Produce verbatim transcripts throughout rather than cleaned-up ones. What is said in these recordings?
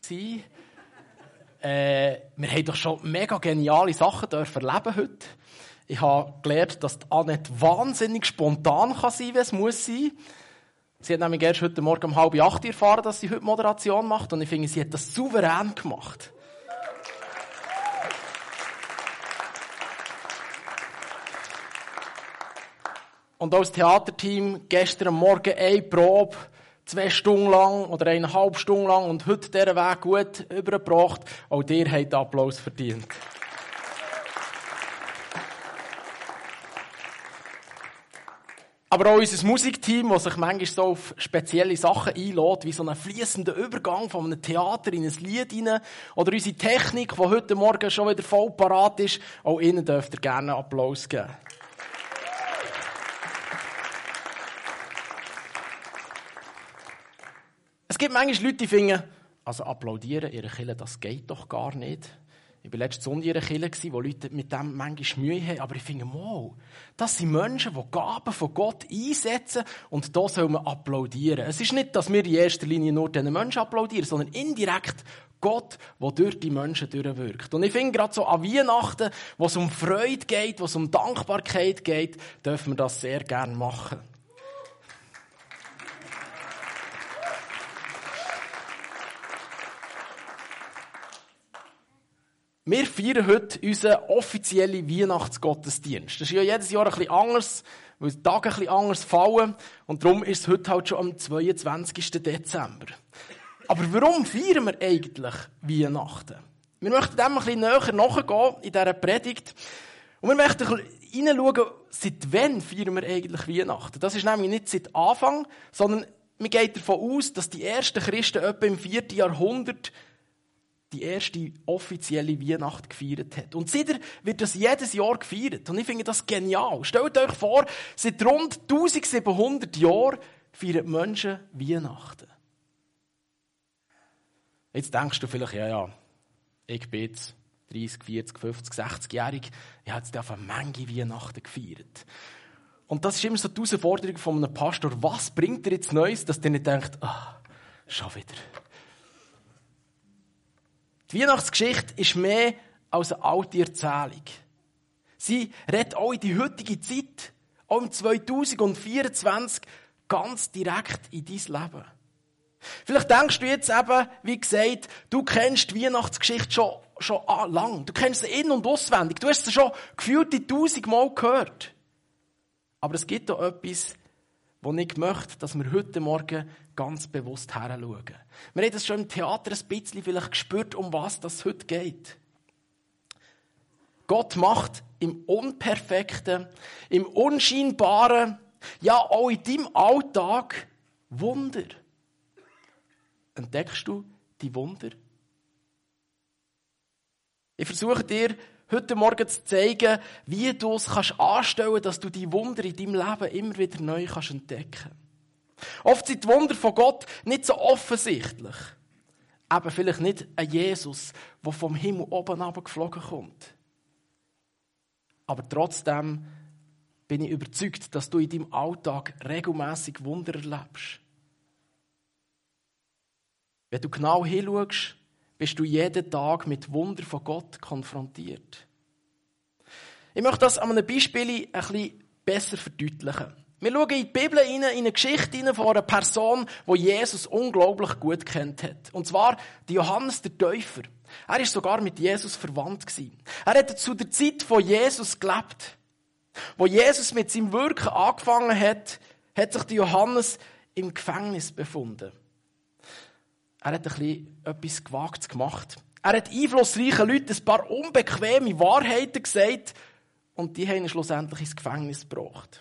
sein. Äh, wir haben doch schon mega geniale Sachen dürfen erleben heute. Ich habe gelernt, dass die Annette wahnsinnig spontan kann sein kann, wie es muss sein. Sie hat nämlich erst heute Morgen um halb acht erfahren, dass sie heute Moderation macht. Und ich finde, sie hat das souverän gemacht. Und auch das Theaterteam, gestern Morgen eine Probe, zwei Stunden lang oder eineinhalb Stunden lang und heute diesen Weg gut übergebracht. Auch ihr habt Applaus verdient. Aber auch unser Musikteam, das sich manchmal so auf spezielle Sachen einlädt, wie so einen fließenden Übergang von einem Theater in ein Lied hinein. Oder unsere Technik, die heute Morgen schon wieder voll parat ist. Auch ihnen dürft ihr gerne einen Applaus geben. Es gibt manchmal Leute, die finden, also applaudieren, ihre Kirche, das geht doch gar nicht. Ich war letzte Sonntag in einer Kirche, wo Leute mit dem manchmal Mühe haben. Aber ich finde, wow, das sind Menschen, die Gaben von Gott einsetzen und da soll man applaudieren. Es ist nicht, dass wir in erster Linie nur diesen Menschen applaudieren, sondern indirekt Gott, der durch die Menschen durchwirkt. Und ich finde, gerade so an Weihnachten, wo es um Freude geht, wo es um Dankbarkeit geht, dürfen wir das sehr gerne machen. Wir feiern heute unseren offiziellen Weihnachtsgottesdienst. Das ist ja jedes Jahr ein bisschen anders, weil die Tage ein bisschen anders fallen. Und darum ist es heute halt schon am zweiundzwanzigsten Dezember. Aber warum feiern wir eigentlich Weihnachten? Wir möchten dem ein bisschen näher nachgehen in dieser Predigt. Und wir möchten hineinschauen, seit wann feiern wir eigentlich Weihnachten? Das ist nämlich nicht seit Anfang, sondern man geht davon aus, dass die ersten Christen etwa im vierten Jahrhundert die erste offizielle Weihnacht gefeiert hat. Und seitdem wird das jedes Jahr gefeiert. Und ich finde das genial. Stellt euch vor, seit rund eintausendsiebenhundert Jahren feiern Menschen Weihnachten. Jetzt denkst du vielleicht, ja, ja, ich bin jetzt dreißig, vierzig, fünfzig, sechzigjährig. Ich habe jetzt auf eine Menge Weihnachten gefeiert. Und das ist immer so die Herausforderung von einem Pastor. Was bringt er jetzt Neues, dass der nicht denkt, ah, schon wieder. Die Weihnachtsgeschichte ist mehr als eine alte Erzählung. Sie redet auch in die heutige Zeit, auch im zweitausendvierundzwanzig, ganz direkt in dein Leben. Vielleicht denkst du jetzt eben, wie gesagt, du kennst die Weihnachtsgeschichte schon, schon lang. Du kennst sie in- und auswendig. Du hast sie schon gefühlt tausendmal gehört. Aber es gibt auch etwas, wo ich möchte, dass wir heute Morgen ganz bewusst heranschauen. Wir haben das schon im Theater ein bisschen vielleicht gespürt, um was das heute geht. Gott macht im Unperfekten, im Unscheinbaren, ja auch in deinem Alltag Wunder. Entdeckst du die Wunder? Ich versuche dir heute Morgen zu zeigen, wie du es kannst anstellen, dass du die Wunder in deinem Leben immer wieder neu kannst entdecken. Oft sind die Wunder von Gott nicht so offensichtlich. Eben vielleicht nicht ein Jesus, der vom Himmel oben runtergeflogen kommt. Aber trotzdem bin ich überzeugt, dass du in deinem Alltag regelmässig Wunder erlebst. Wenn du genau hinschaust, bist du jeden Tag mit Wunder von Gott konfrontiert. Ich möchte das an einem Beispiel ein bisschen besser verdeutlichen. Wir schauen in die Bibel rein, in eine Geschichte von einer Person, die Jesus unglaublich gut kennt hat. Und zwar die Johannes der Täufer. Er war sogar mit Jesus verwandt gewesen. Er hat zu der Zeit von Jesus gelebt. Wo Jesus mit seinem Wirken angefangen hat, hat sich der Johannes im Gefängnis befunden. Er hat ein bisschen etwas Gewagtes gemacht. Er hat einflussreichen Leuten ein paar unbequeme Wahrheiten gesagt und die haben ihn schlussendlich ins Gefängnis gebracht.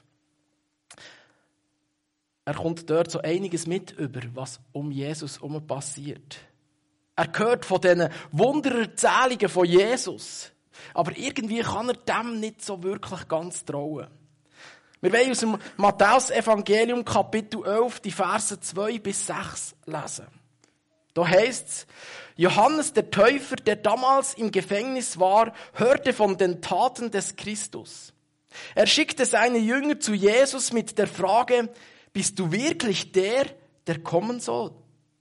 Er kommt dort so einiges mit über, was um Jesus herum passiert. Er hört von diesen Wundererzählungen von Jesus. Aber irgendwie kann er dem nicht so wirklich ganz trauen. Wir wollen aus dem Matthäus-Evangelium Kapitel elf die Verse zwei bis sechs lesen. Da heißt's: Johannes der Täufer, der damals im Gefängnis war, hörte von den Taten des Christus. Er schickte seine Jünger zu Jesus mit der Frage: Bist du wirklich der, der kommen soll?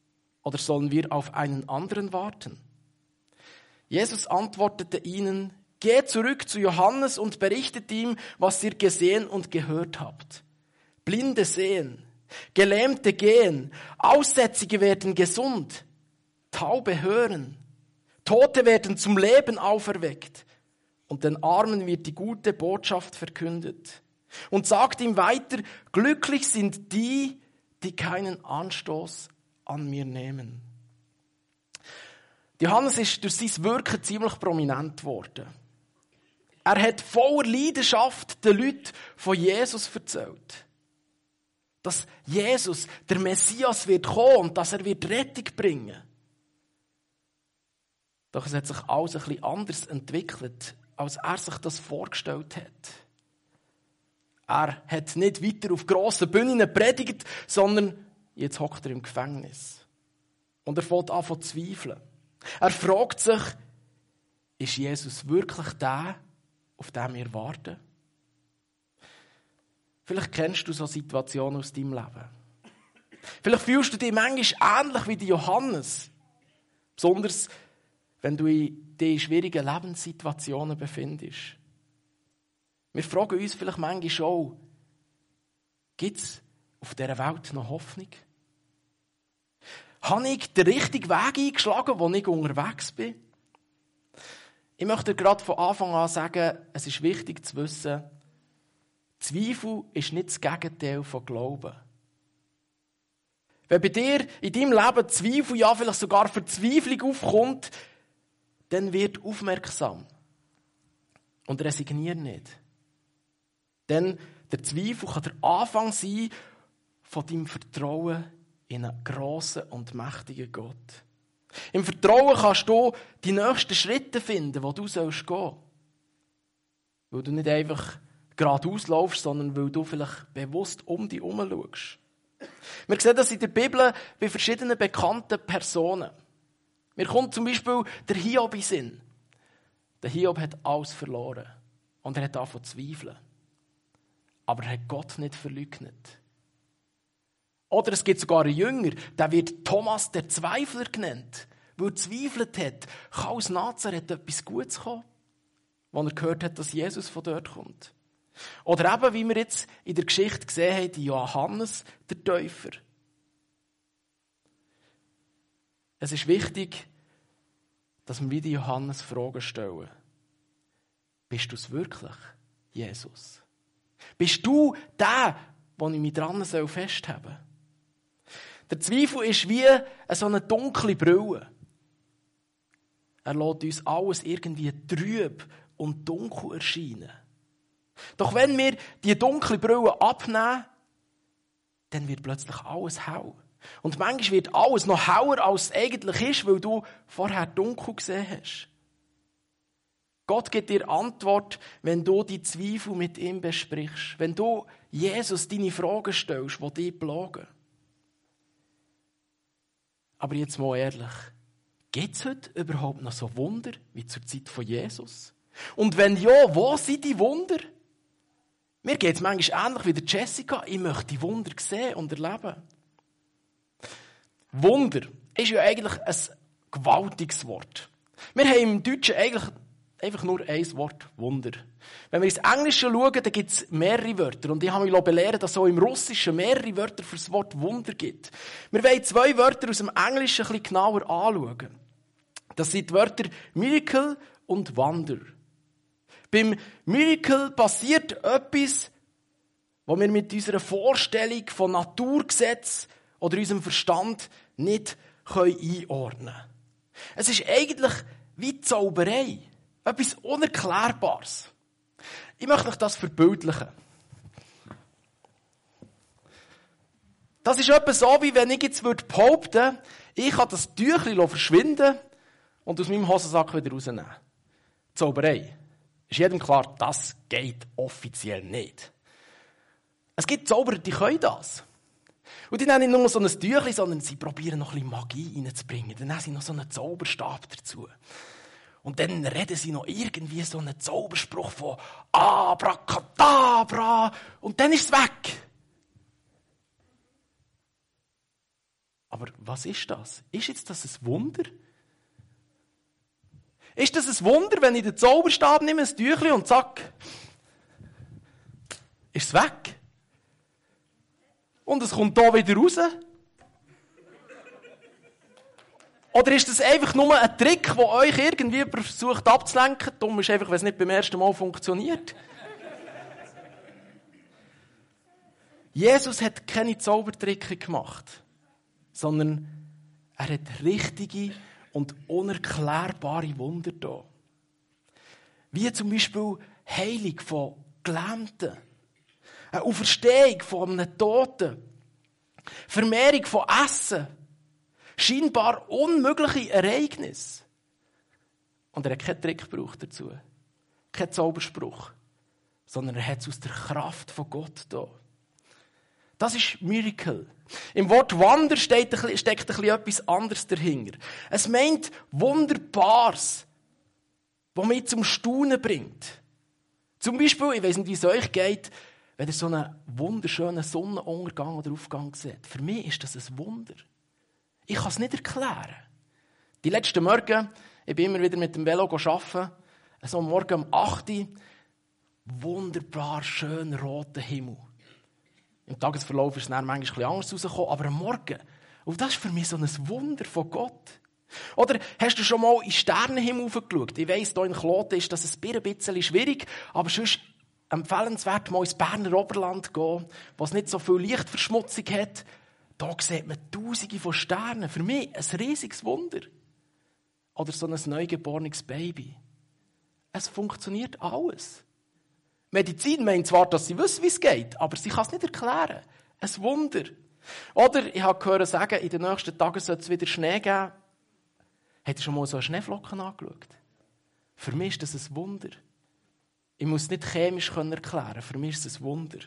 Oder sollen wir auf einen anderen warten? Jesus antwortete ihnen, geht zurück zu Johannes und berichtet ihm, was ihr gesehen und gehört habt. Blinde sehen, Gelähmte gehen, Aussätzige werden gesund, Taube hören, Tote werden zum Leben auferweckt und den Armen wird die gute Botschaft verkündet. Und sagt ihm weiter, glücklich sind die, die keinen Anstoß an mir nehmen. Johannes ist durch sein Wirken ziemlich prominent geworden. Er hat voller Leidenschaft den Leuten von Jesus erzählt. Dass Jesus, der Messias, wird kommen und dass er wird Rettung bringen. Doch es hat sich alles ein bisschen anders entwickelt, als er sich das vorgestellt hat. Er hat nicht weiter auf grossen Bühnen predigt, sondern jetzt hockt er im Gefängnis. Und er fängt an zu zweifeln. Er fragt sich, ist Jesus wirklich der, auf den wir warten? Vielleicht kennst du so Situationen aus deinem Leben. Vielleicht fühlst du dich manchmal ähnlich wie die Johannes. Besonders, wenn du in diesen schwierigen Lebenssituationen befindest. Wir fragen uns vielleicht manchmal schon, gibt es auf dieser Welt noch Hoffnung? Habe ich den richtigen Weg eingeschlagen, wo ich unterwegs bin? Ich möchte gerade von Anfang an sagen, es ist wichtig zu wissen, Zweifel ist nicht das Gegenteil von Glauben. Wenn bei dir in deinem Leben Zweifel, ja vielleicht sogar Verzweiflung aufkommt, dann wird aufmerksam und resignier nicht. Denn der Zweifel kann der Anfang sein von deinem Vertrauen in einen grossen und mächtigen Gott. Im Vertrauen kannst du die nächsten Schritte finden, wo du gehen sollst. Weil du nicht einfach geradeaus laufst, sondern weil du vielleicht bewusst um dich herum schaust. Wir sehen das in der Bibel bei verschiedenen bekannten Personen. Mir kommt zum Beispiel der Hiob in den Sinn. Der Hiob hat alles verloren. Und er hat angefangen zu zweifeln. Aber er hat Gott nicht verleugnet. Oder es gibt sogar einen Jünger, der wird Thomas der Zweifler genannt, weil er zweifelt hat, kann aus Nazareth etwas Gutes kommen, als er gehört hat, dass Jesus von dort kommt. Oder eben, wie wir jetzt in der Geschichte gesehen haben, die Johannes, der Täufer. Es ist wichtig, dass wir wie die Johannes Fragen stellen. Bist du es wirklich, Jesus? Bist du der, wo ich mich dran festhalten soll? Der Zweifel ist wie so eine dunkle Brille. Er lässt uns alles irgendwie trüb und dunkel erscheinen. Doch wenn wir die dunkle Brille abnehmen, dann wird plötzlich alles hell. Und manchmal wird alles noch heller, als es eigentlich ist, weil du vorher dunkel gesehen hast. Gott gibt dir Antwort, wenn du die Zweifel mit ihm besprichst. Wenn du Jesus deine Fragen stellst, die dich plagen. Aber jetzt mal ehrlich, gibt es heute überhaupt noch so Wunder wie zur Zeit von Jesus? Und wenn ja, wo sind die Wunder? Mir geht es manchmal ähnlich wie der Jessica. Ich möchte die Wunder sehen und erleben. Wunder ist ja eigentlich ein gewaltiges Wort. Wir haben im Deutschen eigentlich einfach nur ein Wort, Wunder. Wenn wir ins Englische schauen, dann gibt es mehrere Wörter. Und ich habe mich belehren, dass es auch im Russischen mehrere Wörter für das Wort Wunder gibt. Wir wollen zwei Wörter aus dem Englischen ein bisschen genauer anschauen. Das sind die Wörter Miracle und Wonder. Beim Miracle passiert etwas, was wir mit unserer Vorstellung von Naturgesetz oder unserem Verstand nicht einordnen können. Es ist eigentlich wie Zauberei. Etwas Unerklärbares. Ich möchte euch das verbildlichen. Das ist etwa so, wie wenn ich jetzt behaupten würde, ich kann das Tüchlein verschwinden und aus meinem Hosensack wieder rausnehmen. Zauberei. Ist jedem klar, das geht offiziell nicht. Es gibt Zauberer, die können das. Und die nennen nicht nur so ein Tüchlein, sondern sie probieren noch ein bisschen Magie reinzubringen. Dann haben sie noch so einen Zauberstab dazu. Und dann reden sie noch irgendwie so einen Zauberspruch von Abracadabra. Und dann ist es weg. Aber was ist das? Ist jetzt das ein Wunder? Ist das ein Wunder, wenn ich den Zauberstab nehme, ein Tüchlein und zack, ist es weg? Und es kommt hier wieder raus? Oder ist das einfach nur ein Trick, der euch irgendwie versucht abzulenken? Dumm ist einfach, wenn es nicht beim ersten Mal funktioniert. Jesus hat keine Zaubertricke gemacht, sondern er hat richtige und unerklärbare Wunder da. Wie zum Beispiel Heilung von Gelähmten, eine Auferstehung von einem Toten, Vermehrung von Essen, scheinbar unmögliche Ereignisse. Und er hat keinen Trick gebraucht dazu, keinen Zauberspruch, sondern er hat es aus der Kraft von Gott da. Das ist Miracle. Im Wort Wunder steckt ein bisschen etwas anderes dahinter. Es meint Wunderbares, was mich zum Staunen bringt. Zum Beispiel, ich weiss nicht, wie es euch geht, wenn ihr so einen wunderschönen Sonnenuntergang oder Aufgang seht. Für mich ist das ein Wunder. Ich kann es nicht erklären. Die letzten Morgen, ich bin immer wieder mit dem Velo arbeiten, so am Morgen um acht Uhr, wunderbar schön roter Himmel. Im Tagesverlauf ist es dann manchmal ein bisschen anders rausgekommen, aber am Morgen, und das ist für mich so ein Wunder von Gott. Oder hast du schon mal in den Sternenhimmel geschaut? Ich weiss, hier in Kloten ist das ein bisschen schwierig, aber sonst empfehlenswert, mal ins Berner Oberland gehen, wo es nicht so viel Lichtverschmutzung hat. Da sieht man Tausende von Sternen. Für mich ein riesiges Wunder. Oder so ein neugeborenes Baby. Es funktioniert alles. Medizin meint zwar, dass sie wissen, wie es geht, aber sie kann es nicht erklären. Ein Wunder. Oder ich habe gehört sagen, in den nächsten Tagen soll es wieder Schnee geben. Habt ihr schon mal so eine Schneeflocken angeschaut? Für mich ist das ein Wunder. Ich muss es nicht chemisch erklären. Für mich ist es ein Wunder.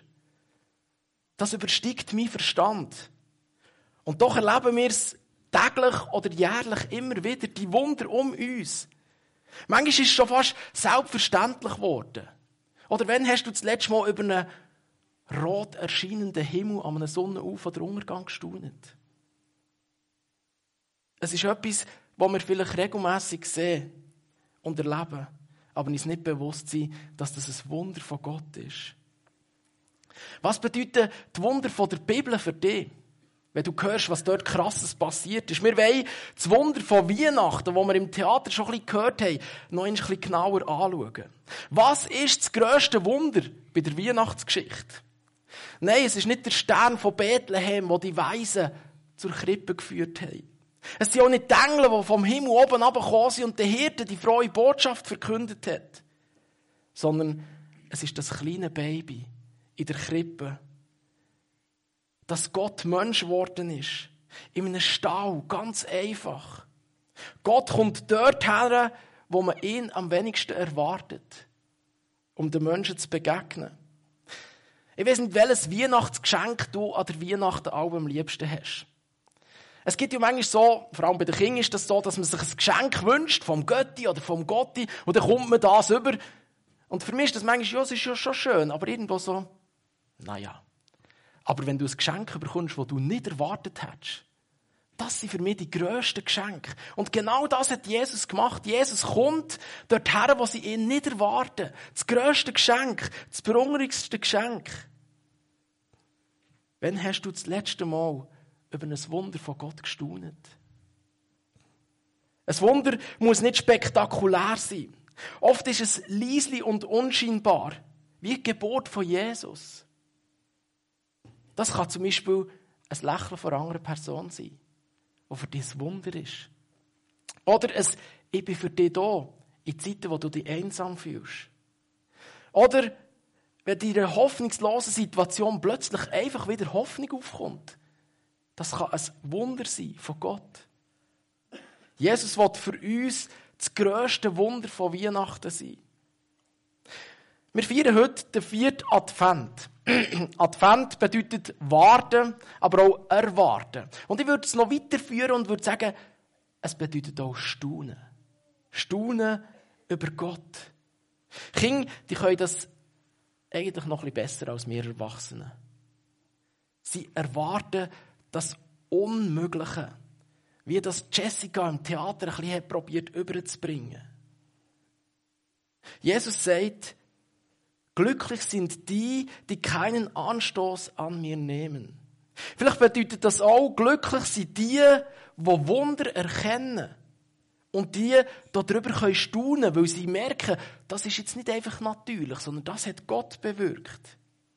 Das übersteigt meinen Verstand. Und doch erleben wir es täglich oder jährlich immer wieder, die Wunder um uns. Manchmal ist es schon fast selbstverständlich geworden. Oder wann hast du das letzte Mal über einen rot erscheinenden Himmel an einem Sonnenauf- oder Untergang gestaunt? Es ist etwas, was wir vielleicht regelmässig sehen und erleben, aber uns nicht bewusst sind, dass das ein Wunder von Gott ist. Was bedeuten die Wunder von der Bibel für dich? Wenn du hörst, was dort Krasses passiert ist. Wir wollen das Wunder von Weihnachten, das wir im Theater schon ein bisschen gehört haben, noch ein bisschen genauer anschauen. Was ist das grösste Wunder bei der Weihnachtsgeschichte? Nein, es ist nicht der Stern von Bethlehem, der die Weisen zur Krippe geführt haben. Es sind auch nicht die Engel, die vom Himmel oben herabgekommen sind und den Hirten die frohe Botschaft verkündet hat. Sondern es ist das kleine Baby in der Krippe, dass Gott Mensch geworden ist. In einem Stall, ganz einfach. Gott kommt dort her, wo man ihn am wenigsten erwartet, um den Menschen zu begegnen. Ich weiss nicht, welches Weihnachtsgeschenk du an der Weihnachten am liebsten hast. Es gibt ja manchmal so, vor allem bei den Kindern ist das so, dass man sich ein Geschenk wünscht, vom Götti oder vom Gotti, und dann kommt man das über. Und für mich ist das manchmal, ja, es ist ja schon schön, aber irgendwo so, naja. Aber wenn du ein Geschenk bekommst, das du nicht erwartet hättest, das sind für mich die grössten Geschenke. Und genau das hat Jesus gemacht. Jesus kommt dorthin, wo sie ihn nicht erwarten. Das grösste Geschenk, das beunruhigendste Geschenk. Wann hast du das letzte Mal über ein Wunder von Gott gestaunt? Ein Wunder muss nicht spektakulär sein. Oft ist es leise und unscheinbar, wie die Geburt von Jesus. Das kann zum Beispiel ein Lächeln von einer anderen Person sein, das für dich ein Wunder ist. Oder ein «Ich bin für dich da», in Zeiten, wo du dich einsam fühlst. Oder wenn in einer hoffnungslosen Situation plötzlich einfach wieder Hoffnung aufkommt. Das kann ein Wunder sein von Gott. Jesus will für uns das grösste Wunder von Weihnachten sein. Wir feiern heute den vierten Advent. Advent bedeutet warten, aber auch erwarten. Und ich würde es noch weiterführen und würde sagen, es bedeutet auch staunen. Staunen über Gott. Kinder, die können das eigentlich noch ein bisschen besser als wir Erwachsenen. Sie erwarten, dass Unmögliche. Wie das Jessica im Theater ein bisschen probiert überzubringen. Jesus sagt, glücklich sind die, die keinen Anstoß an mir nehmen. Vielleicht bedeutet das auch, glücklich sind die, die Wunder erkennen. Und die darüber können staunen, weil sie merken, das ist jetzt nicht einfach natürlich, sondern das hat Gott bewirkt.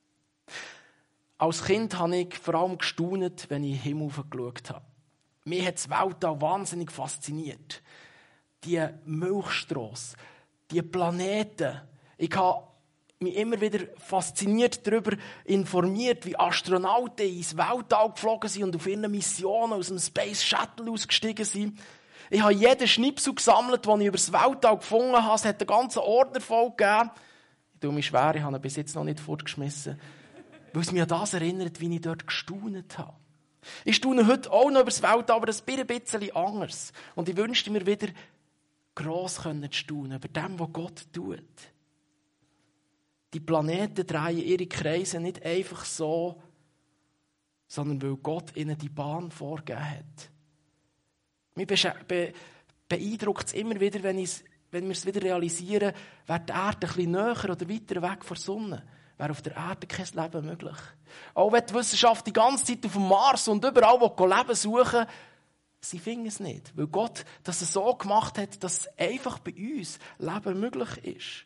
Als Kind habe ich vor allem gestaunt, wenn ich in den Himmel geschaut habe. Mich hat das Weltall wahnsinnig fasziniert. Die Milchstrasse, die Planeten. Ich habe mich immer wieder fasziniert darüber informiert, wie Astronauten ins Weltall geflogen sind und auf ihren Missionen aus dem Space Shuttle ausgestiegen sind. Ich habe jeden Schnipsel gesammelt, den ich über das Weltall gefunden habe. Es hat einen ganzen Ordner voll gegeben. Ich tue mich schwer, ich habe ihn bis jetzt noch nicht fortgeschmissen. Weil es mich an das erinnert, wie ich dort gestaunt habe. Ich staune heute auch noch über das Weltall, aber das ein bisschen anders. Und ich wünschte mir wieder, gross zu staunen über dem, was Gott tut. Die Planeten drehen ihre Kreise nicht einfach so, sondern weil Gott ihnen die Bahn vorgegeben hat. Mich be- beeindruckt es immer wieder, wenn, wenn wir es wieder realisieren, wäre die Erde ein bisschen näher oder weiter weg von der Sonne, wäre auf der Erde kein Leben möglich. Auch wenn die Wissenschaft die ganze Zeit auf dem Mars und überall, wo Leben suchen, sie finden es nicht. Weil Gott das so gemacht hat, dass einfach bei uns Leben möglich ist.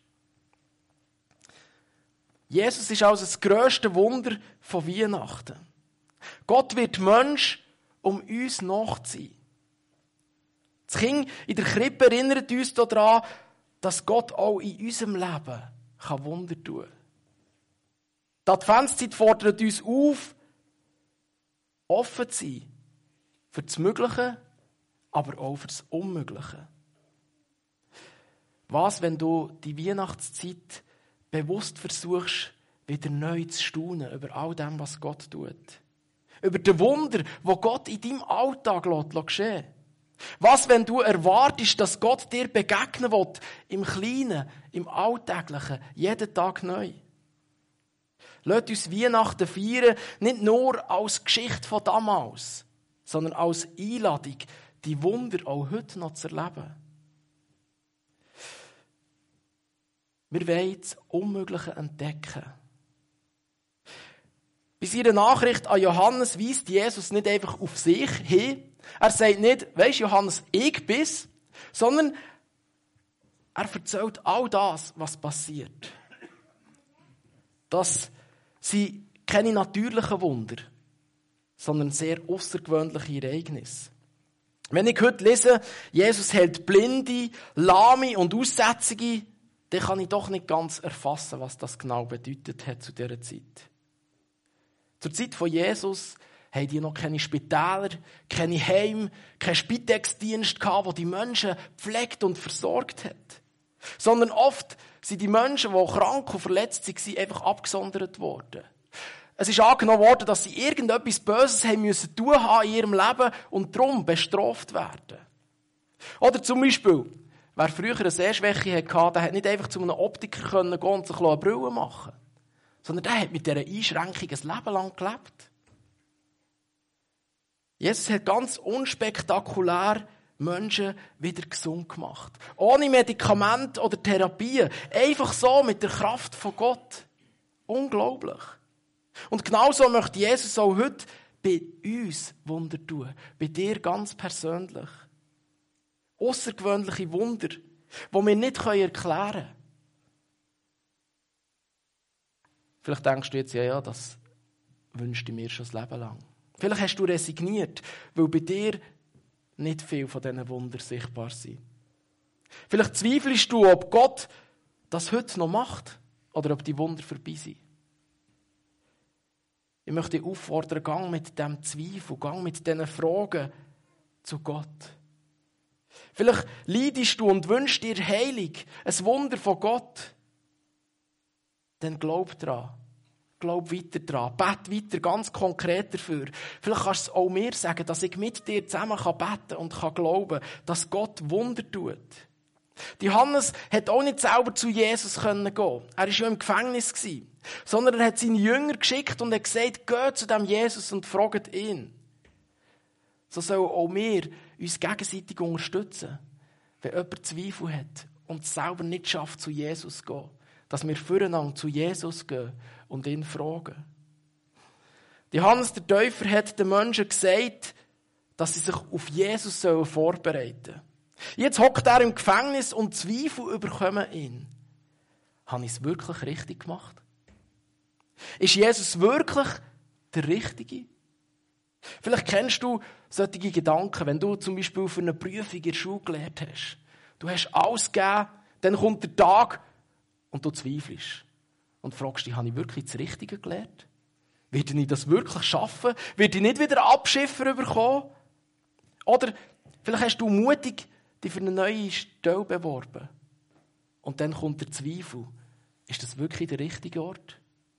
Jesus ist also das grösste Wunder von Weihnachten. Gott wird Mensch, um uns nachzuziehen. Das Kind in der Krippe erinnert uns daran, dass Gott auch in unserem Leben Wunder tun kann. Die Adventszeit fordert uns auf, offen zu sein für das Mögliche, aber auch für das Unmögliche. Was, wenn du die Weihnachtszeit bewusst versuchst, wieder neu zu staunen über all dem, was Gott tut? Über die Wunder, die Gott in deinem Alltag geschehen lässt. Was, wenn du erwartest, dass Gott dir begegnen will, im Kleinen, im Alltäglichen, jeden Tag neu? Lasst uns Weihnachten feiern, nicht nur als Geschichte von damals, sondern als Einladung, die Wunder auch heute noch zu erleben. Wir wollen das Unmögliche entdecken. Bei seiner Nachricht an Johannes weist Jesus nicht einfach auf sich hin. Er sagt nicht, weisst Johannes, ich bin's, sondern er erzählt all das, was passiert. Das sind keine natürlichen Wunder, sondern sehr außergewöhnliche Ereignisse. Wenn ich heute lese, Jesus hält Blinde, Lahme und Aussätzige, dann kann ich doch nicht ganz erfassen, was das genau bedeutet hat zu dieser Zeit. Zur Zeit von Jesus hatten die noch keine Spitäler, keine Heime, keinen Spitex-Dienst gehabt, der die Menschen gepflegt und versorgt hat. Sondern oft sind die Menschen, die krank und verletzt waren, einfach abgesondert worden. Es ist angenommen worden, dass sie irgendetwas Böses haben müssen tun haben in ihrem Leben und darum bestraft werden. Oder zum Beispiel, wer früher eine Sehschwäche hatte, der hat nicht einfach zu einem Optiker gehen und sich eine Brille machen lassen, sondern der hat mit dieser Einschränkung ein Leben lang gelebt. Jesus hat ganz unspektakulär Menschen wieder gesund gemacht. Ohne Medikamente oder Therapien. Einfach so mit der Kraft von Gott. Unglaublich. Und genauso möchte Jesus auch heute bei uns Wunder tun. Bei dir ganz persönlich. Außergewöhnliche Wunder, die wir nicht erklären können. Vielleicht denkst du jetzt, ja, ja, das wünschte ich mir schon das Leben lang. Vielleicht hast du resigniert, weil bei dir nicht viel von diesen Wundern sichtbar sind. Vielleicht zweifelst du, ob Gott das heute noch macht oder ob die Wunder vorbei sind. Ich möchte dich auffordern, gang mit diesem Zweifel, gang mit diesen Fragen zu Gott. Vielleicht leidest du und wünschst dir Heilung, ein Wunder von Gott. Dann glaub dran. Glaub weiter dran. Bet weiter, ganz konkret dafür. Vielleicht kannst du es auch mir sagen, dass ich mit dir zusammen beten kann und kann glauben, dass Gott Wunder tut. Johannes hat auch nicht selber zu Jesus gehen können. Er war ja im Gefängnis, sondern er hat seine Jünger geschickt und hat gesagt, geht zu dem Jesus und fragt ihn. So sollen auch wir uns gegenseitig unterstützen, wenn jemand Zweifel hat und es selber nicht schafft, zu Jesus zu gehen. Dass wir füreinander zu Jesus gehen und ihn fragen. Johannes der Täufer hat den Menschen gesagt, dass sie sich auf Jesus vorbereiten sollen. Jetzt hockt er im Gefängnis und Zweifel überkommen ihn. Habe ich es wirklich richtig gemacht? Ist Jesus wirklich der Richtige? Vielleicht kennst du solche Gedanken, wenn du zum Beispiel für eine Prüfung in der Schule gelernt hast. Du hast alles gegeben, dann kommt der Tag und du zweifelst. Und fragst dich, habe ich wirklich das Richtige gelernt? Werde ich das wirklich schaffen? Werde ich nicht wieder Abschiffer bekommen? Oder vielleicht hast du mutig dich für eine neue Stelle beworben. Und dann kommt der Zweifel. Ist das wirklich der richtige Ort?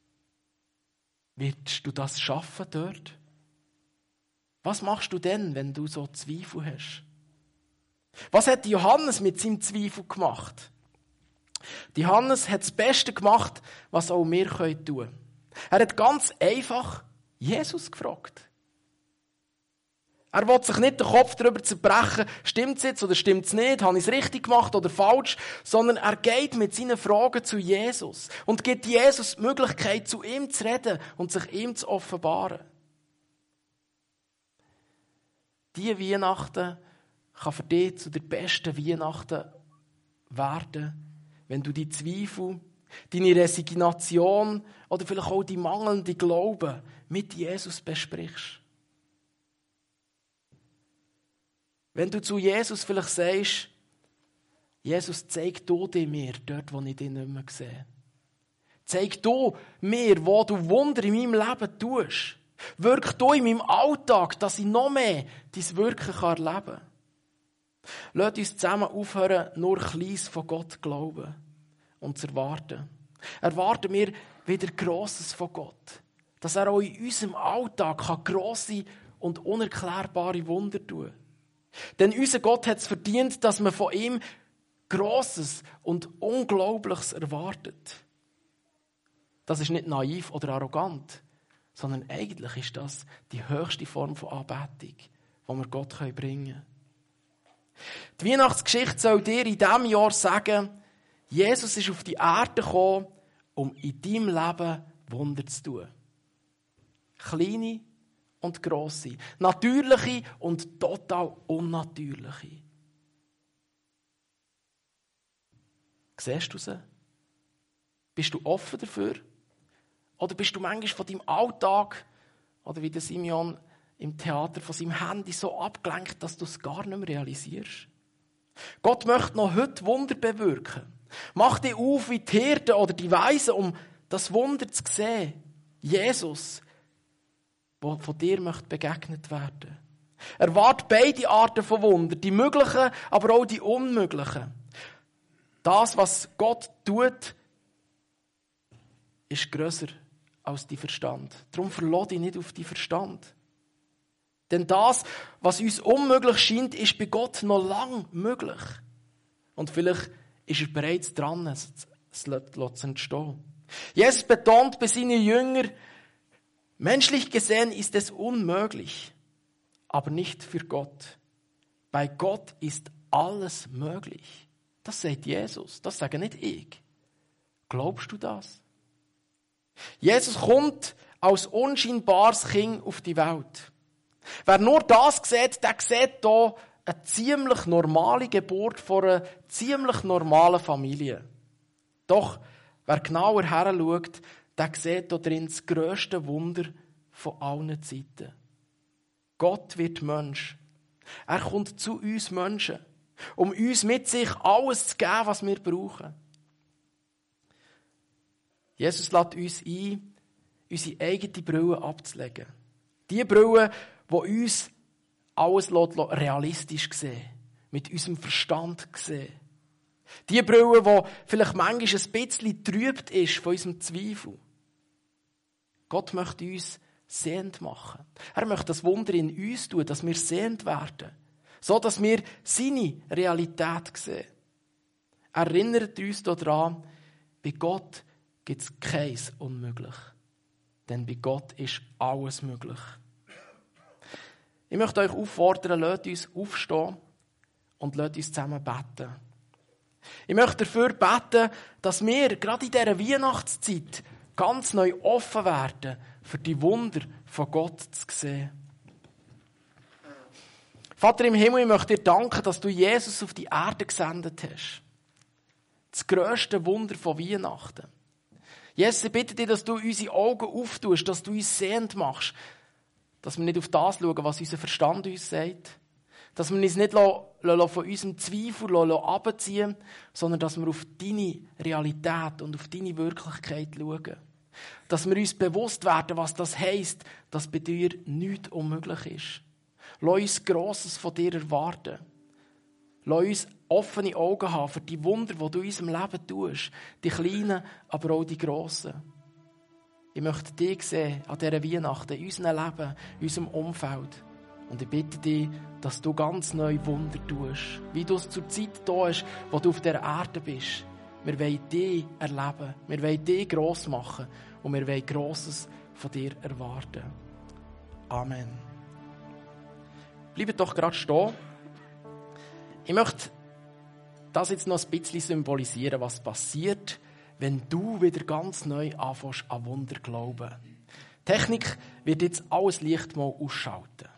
Wirst du das schaffen dort? Was machst du denn, wenn du so Zweifel hast? Was hat Johannes mit seinem Zweifel gemacht? Johannes hat das Beste gemacht, was auch wir tun können. Er hat ganz einfach Jesus gefragt. Er will sich nicht den Kopf darüber zerbrechen, stimmt es jetzt oder stimmt es nicht, habe ich es richtig gemacht oder falsch, sondern er geht mit seinen Fragen zu Jesus und gibt Jesus die Möglichkeit, zu ihm zu reden und sich ihm zu offenbaren. Diese Weihnachten kann für dich zu der besten Weihnachten werden, wenn du die Zweifel, deine Resignation oder vielleicht auch die mangelnde Glaube mit Jesus besprichst. Wenn du zu Jesus vielleicht sagst, Jesus, zeig du dir mir dort, wo ich dich nicht mehr sehe. Zeig du mir, wo du Wunder in meinem Leben tust. Wirk du in meinem Alltag, dass ich noch mehr dein Wirken erleben kann. Lasst uns zusammen aufhören, nur Kleines von Gott zu glauben und zu erwarten. Erwarten wir wieder Grosses von Gott. Dass er auch in unserem Alltag grosse und unerklärbare Wunder tun kann. Denn unser Gott hat es verdient, dass man von ihm Grosses und Unglaubliches erwartet. Das ist nicht naiv oder arrogant, sondern eigentlich ist das die höchste Form von Anbetung, die wir Gott bringen können. Die Weihnachtsgeschichte soll dir in diesem Jahr sagen, Jesus ist auf die Erde gekommen, um in deinem Leben Wunder zu tun. Kleine und grosse, natürliche und total unnatürliche. Siehst du sie? Bist du offen dafür? Oder bist du manchmal von deinem Alltag, oder wie der Simeon im Theater, von seinem Handy so abgelenkt, dass du es gar nicht mehr realisierst? Gott möchte noch heute Wunder bewirken. Mach dich auf wie die Hirten oder die Weisen, um das Wunder zu sehen. Jesus, der von dir möchte begegnet werden. Erwarte beide Arten von Wunder, die möglichen, aber auch die unmöglichen. Das, was Gott tut, ist grösser als dein Verstand. Darum verlass dich nicht auf deinen Verstand. Denn das, was uns unmöglich scheint, ist bei Gott noch lang möglich. Und vielleicht ist er bereits dran, es zu entstehen. Jesus betont bei seinen Jüngern, menschlich gesehen ist es unmöglich, aber nicht für Gott. Bei Gott ist alles möglich. Das sagt Jesus, das sage nicht ich. Glaubst du das? Jesus kommt als unscheinbares Kind auf die Welt. Wer nur das sieht, der sieht hier eine ziemlich normale Geburt von einer ziemlich normalen Familie. Doch, wer genauer heranschaut, der sieht hier drin das grösste Wunder von allen Zeiten. Gott wird Mensch. Er kommt zu uns Menschen, um uns mit sich alles zu geben, was wir brauchen. Jesus lädt uns ein, unsere eigene Brille abzulegen. Die Brille, die uns alles realistisch sehen, mit unserem Verstand sehen. Die Brille, die vielleicht manchmal ein bisschen trübt ist von unserem Zweifel. Gott möchte uns sehend machen. Er möchte das Wunder in uns tun, dass wir sehend werden. So, dass wir seine Realität sehen. Er erinnert uns daran, bei Gott gibt es keins unmöglich. Denn bei Gott ist alles möglich. Ich möchte euch auffordern, lasst uns aufstehen und lasst uns zusammen beten. Ich möchte dafür beten, dass wir gerade in dieser Weihnachtszeit ganz neu offen werden, für die Wunder von Gott zu sehen. Vater im Himmel, ich möchte dir danken, dass du Jesus auf die Erde gesendet hast. Das grösste Wunder von Weihnachten. Jesus, ich bitte dich, dass du unsere Augen auftust, dass du uns sehend machst, dass wir nicht auf das schauen, was unser Verstand uns sagt, dass wir uns nicht von unserem Zweifel abziehen lassen, sondern dass wir auf deine Realität und auf deine Wirklichkeit schauen. Dass wir uns bewusst werden, was das heisst, dass bei dir nichts unmöglich ist. Lass uns Grosses von dir erwarten. Lass uns offene Augen haben für die Wunder, die du in unserem Leben tust. Die kleinen, aber auch die grossen. Ich möchte dich sehen an dieser Weihnachten, in unserem Leben, in unserem Umfeld. Und ich bitte dich, dass du ganz neue Wunder tust. Wie du es zur Zeit da hast, wo du auf dieser Erde bist. Wir wollen dich erleben. Wir wollen dich gross machen. Und wir wollen Grosses von dir erwarten. Amen. Bleibt doch gerade stehen. Ich möchte das jetzt noch ein bisschen symbolisieren, was passiert, wenn du wieder ganz neu anfängst an Wunder glauben. Die Technik wird jetzt alles Licht mal ausschalten.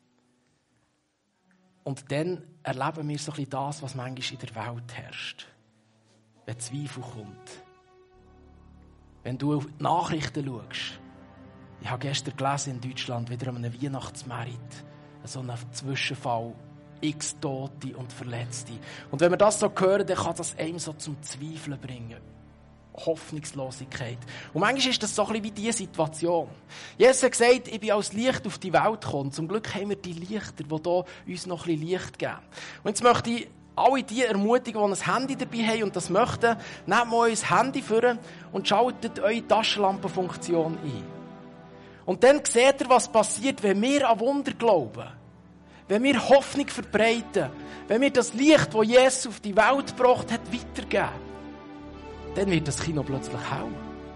Und dann erleben wir so ein bisschen das, was manchmal in der Welt herrscht. Wenn Zweifel kommt. Wenn du auf die Nachrichten schaust. Ich habe gestern gelesen in Deutschland wieder an einem Weihnachtsmarkt. So einen Zwischenfall. X Tote und Verletzte. Und wenn wir das so hören, dann kann das einem so zum Zweifeln bringen. Hoffnungslosigkeit. Und manchmal ist das so ein bisschen wie diese Situation. Jesus hat gesagt, ich bin als Licht auf die Welt gekommen. Zum Glück haben wir die Lichter, die hier uns noch ein bisschen Licht geben. Und jetzt möchte ich alle die ermutigen, die ein Handy dabei haben und das möchten, nehmt mal euer Handy vor und schaltet eure Taschenlampenfunktion ein. Und dann seht ihr, was passiert, wenn wir an Wunder glauben. Wenn wir Hoffnung verbreiten, wenn wir das Licht, das Jesus auf die Welt gebracht hat, weitergeben, dann wird das Kino plötzlich hell.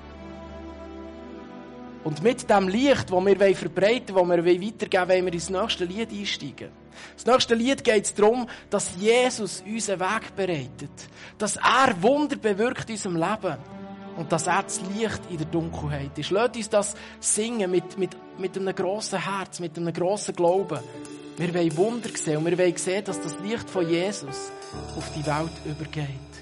Und mit dem Licht, das wir verbreiten wollen, das wir weitergeben wollen, wollen wir ins nächste Lied einsteigen. Das nächste Lied geht es darum, dass Jesus unseren Weg bereitet. Dass er Wunder bewirkt in unserem Leben. Und dass er das Licht in der Dunkelheit ist. Lasst uns das singen mit, mit, mit einem grossen Herz, mit einem grossen Glauben. Wir wollen Wunder sehen und wir wollen sehen, dass das Licht von Jesus auf die Welt übergeht.